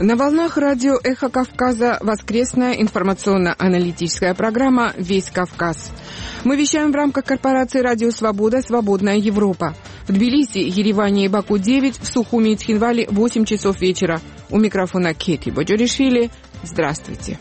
На волнах радио «Эхо Кавказа» воскресная информационно-аналитическая программа «Весь Кавказ». Мы вещаем в рамках корпорации «Радио Свобода. Свободная Европа». В Тбилиси, Ереване и Баку 9, в Сухуми и Цхинвале 8 часов вечера. У микрофона Кети Боджоришвили. Здравствуйте.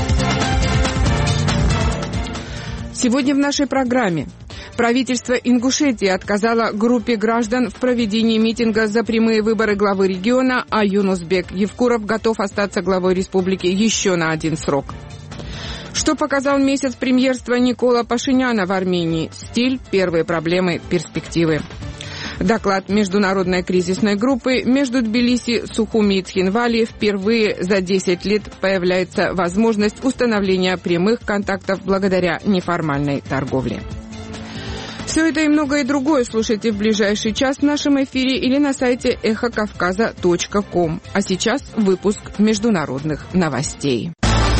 Сегодня в нашей программе. Правительство Ингушетии отказало группе граждан в проведении митинга за прямые выборы главы региона, а Юнусбек Евкуров готов остаться главой республики еще на один срок. Что показал месяц премьерства Никола Пашиняна в Армении? Стиль, первые проблемы, перспективы. Доклад международной кризисной группы между Тбилиси, Сухуми и Цхинвали впервые за 10 лет появляется возможность установления прямых контактов благодаря неформальной торговле. Все это и многое другое слушайте в ближайший час в нашем эфире или на сайте эхокавказа.ком. А сейчас выпуск международных новостей.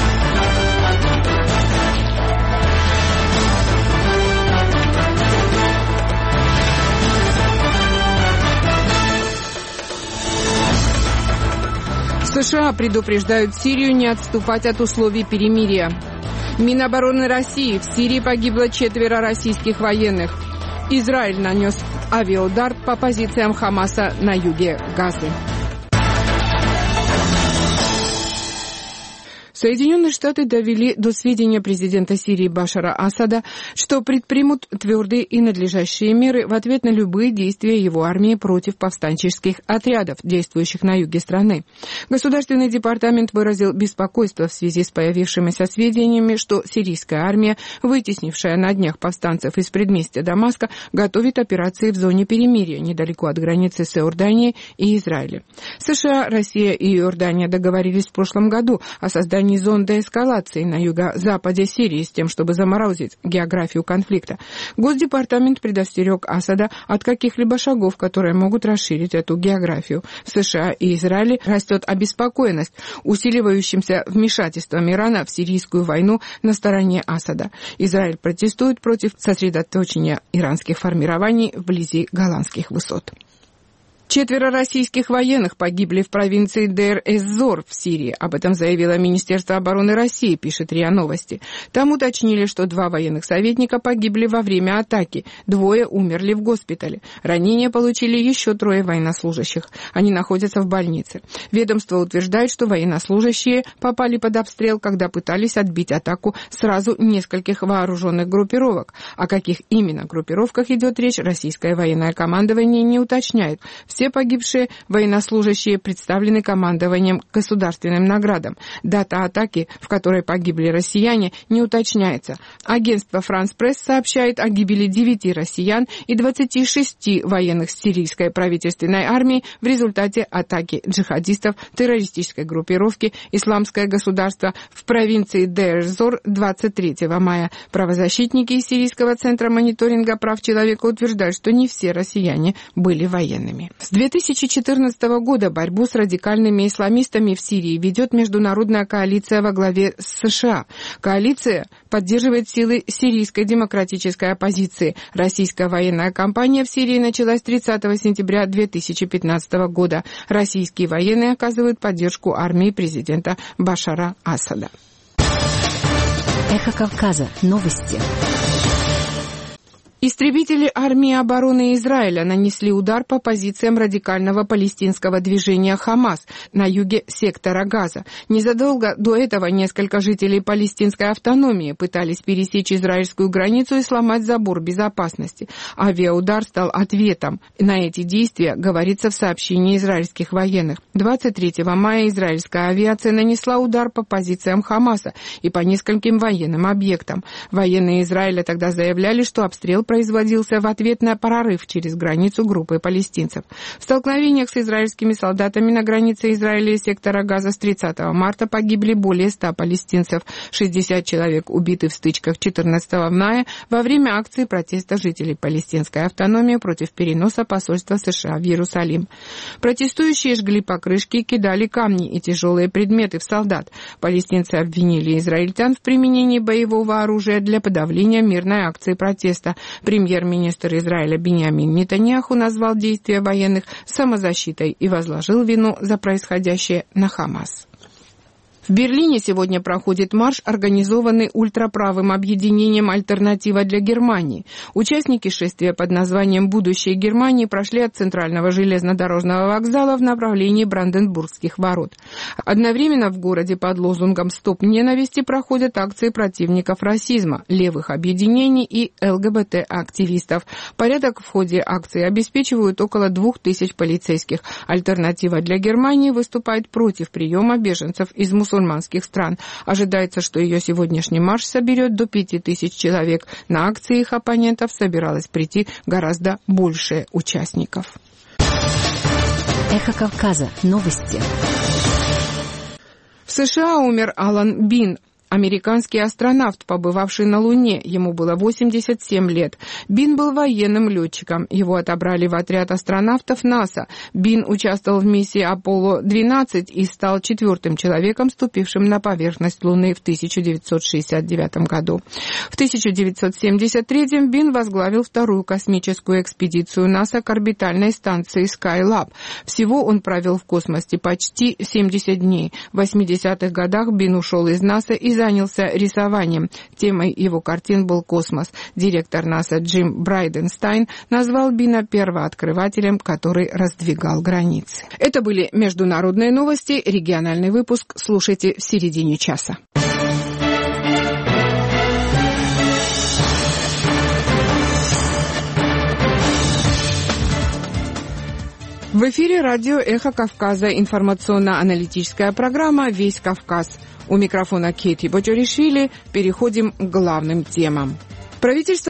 США предупреждают Сирию не отступать от условий перемирия. Минобороны России: в Сирии погибло 4 российских военных. Израиль нанес авиаудар по позициям Хамаса на юге Газы. Соединенные Штаты довели до сведения президента Сирии Башара Асада, что предпримут твердые и надлежащие меры в ответ на любые действия его армии против повстанческих отрядов, действующих на юге страны. Государственный департамент выразил беспокойство в связи с появившимися сведениями, что сирийская армия, вытеснившая на днях повстанцев из предместья Дамаска, готовит операции в зоне перемирия недалеко от границы с Иорданией и Израилем. США, Россия и Иордания договорились в прошлом году о создании зон деэскалации на юго-западе Сирии с тем, чтобы заморозить географию конфликта. Госдепартамент предостерег Асада от каких-либо шагов, которые могут расширить эту географию. В США и Израиле растет обеспокоенность усиливающимся вмешательством Ирана в сирийскую войну на стороне Асада. Израиль протестует против сосредоточения иранских формирований вблизи Голландских высот. 4 российских военных погибли в провинции Дейр-эз-Зор в Сирии. Об этом заявило Министерство обороны России, пишет РИА Новости. Там уточнили, что 2 военных советника погибли во время атаки, 2 умерли в госпитале. Ранения получили еще 3 военнослужащих. Они находятся в больнице. Ведомство утверждает, что военнослужащие попали под обстрел, когда пытались отбить атаку сразу нескольких вооруженных группировок. О каких именно группировках идет речь, российское военное командование не уточняет. Все погибшие военнослужащие представлены командованием государственным наградам. Дата атаки, в которой погибли россияне, не уточняется. Агентство «Франс Пресс» сообщает о гибели 9 россиян и 26 военных сирийской правительственной армии в результате атаки джихадистов террористической группировки «Исламское государство» в провинции Дейр-эз-Зор 23 мая. Правозащитники из Сирийского центра мониторинга прав человека утверждают, что не все россияне были военными. С 2014 года борьбу с радикальными исламистами в Сирии ведет международная коалиция во главе с США. Коалиция поддерживает силы сирийской демократической оппозиции. Российская военная кампания в Сирии началась 30 сентября 2015 года. Российские военные оказывают поддержку армии президента Башара Асада. Эхо Кавказа. Новости. Истребители армии обороны Израиля нанесли удар по позициям радикального палестинского движения «Хамас» на юге сектора Газа. Незадолго до этого несколько жителей палестинской автономии пытались пересечь израильскую границу и сломать забор безопасности. Авиаудар стал ответом на эти действия, говорится в сообщении израильских военных. 23 мая израильская авиация нанесла удар по позициям «Хамаса» и по нескольким военным объектам. Военные Израиля тогда заявляли, что обстрел производился в ответ на прорыв через границу группы палестинцев. В столкновениях с израильскими солдатами на границе Израиля и сектора Газа с 30 марта погибли более 100 палестинцев. 60 человек убиты в стычках 14 мая во время акции протеста жителей палестинской автономии против переноса посольства США в Иерусалим. Протестующие жгли покрышки, кидали камни и тяжелые предметы в солдат. Палестинцы обвинили израильтян в применении боевого оружия для подавления мирной акции протеста. Премьер-министр Израиля Биньямин Нетаньяху назвал действия военных самозащитой и возложил вину за происходящее на Хамас. В Берлине сегодня проходит марш, организованный ультраправым объединением «Альтернатива для Германии». Участники шествия под названием «Будущее Германии» прошли от центрального железнодорожного вокзала в направлении Бранденбургских ворот. Одновременно в городе под лозунгом «Стоп ненависти» проходят акции противников расизма, левых объединений и ЛГБТ-активистов. Порядок в ходе акции обеспечивают около 2000 полицейских. «Альтернатива для Германии» выступает против приема беженцев из мусульманских стран. Ожидается, что ее сегодняшний марш соберет до 5000 человек. На акции их оппонентов собиралось прийти гораздо больше участников. Эхо Кавказа. Новости. В США умер Алан Бин, американский астронавт, побывавший на Луне. Ему было 87 лет. Бин был военным летчиком. Его отобрали в отряд астронавтов НАСА. Бин участвовал в миссии Аполло-12 и стал 4-м человеком, ступившим на поверхность Луны в 1969 году. В 1973 Бин возглавил вторую космическую экспедицию НАСА к орбитальной станции Skylab. Всего он провел в космосе почти 70 дней. В 80-х годах Бин ушел из НАСА и занялся рисованием. Темой его картин был космос. Директор НАСА Джим Брайденстайн назвал Бина первооткрывателем, который раздвигал границы. Это были международные новости. Региональный выпуск слушайте в середине часа. В эфире радио «Эхо Кавказа», информационно-аналитическая программа «Весь Кавказ». У микрофона Кейти Боджоришвили. Переходим к главным темам. Правительство